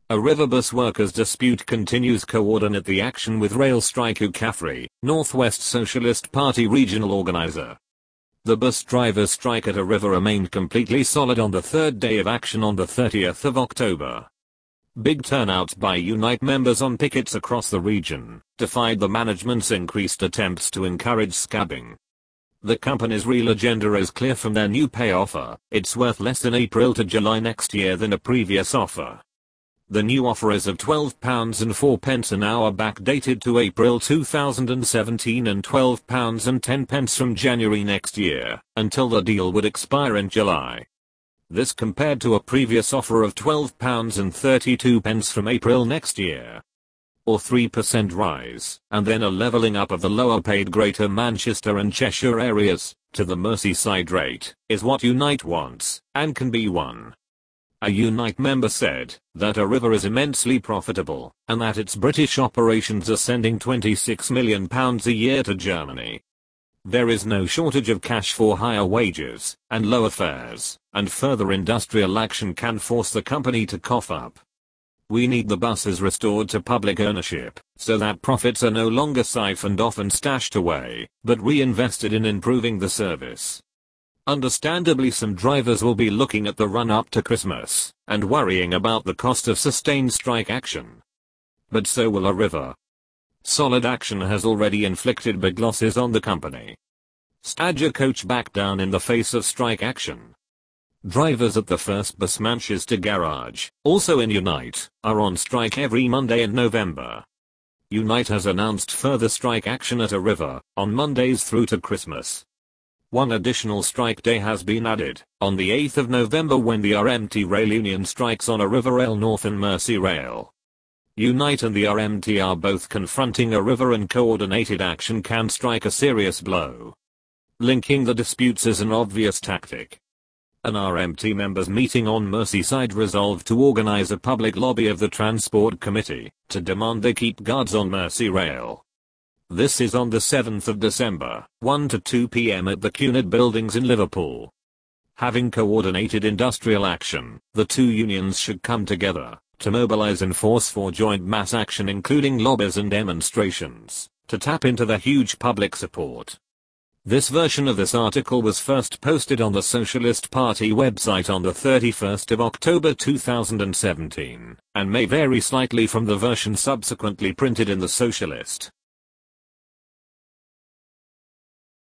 A river bus workers dispute continues. Coordinate the action with rail strike. Hugh Caffrey, Northwest Socialist Party regional organizer. The bus drivers' strike at a river remained completely solid on the third day of action on the 30th of October. Big turnouts by Unite members on pickets across the region defied the management's increased attempts to encourage scabbing. The company's real agenda is clear from their new pay offer. It's worth less in April to July next year than a previous offer. The new offer is of £12.04 an hour backdated to April 2017 and £12.10 from January next year, until the deal would expire in July. This compared to a previous offer of £12.32 from April next year. Or 3% rise, and then a levelling up of the lower paid Greater Manchester and Cheshire areas, to the Merseyside rate, is what Unite wants, and can be won. A Unite member said that a river is immensely profitable, and that its British operations are sending £26 million a year to Germany. There is no shortage of cash for higher wages and lower fares, and further industrial action can force the company to cough up. We need the buses restored to public ownership, so that profits are no longer siphoned off and stashed away, but reinvested in improving the service. Understandably, some drivers will be looking at the run-up to Christmas and worrying about the cost of sustained strike action. But so will a river. Solid action has already inflicted big losses on the company. Stagecoach back down in the face of strike action. Drivers at the First Bus Manchester garage, also in Unite, are on strike every Monday in November. Unite has announced further strike action at a river on Mondays through to Christmas. One additional strike day has been added, on the 8th of November when the RMT Rail Union strikes on a Riverrail North and Merseyrail. Unite and the RMT are both confronting a river, and coordinated action can strike a serious blow. Linking the disputes is an obvious tactic. An RMT members meeting on Merseyside resolved to organise a public lobby of the Transport Committee to demand they keep guards on Merseyrail. This is on the 7th of December, 1 to 2 p.m. at the Cunard Buildings in Liverpool. Having coordinated industrial action, the two unions should come together to mobilise and force for joint mass action, including lobbies and demonstrations, to tap into the huge public support. This version of this article was first posted on the Socialist Party website on the 31st of October 2017, and may vary slightly from the version subsequently printed in the Socialist.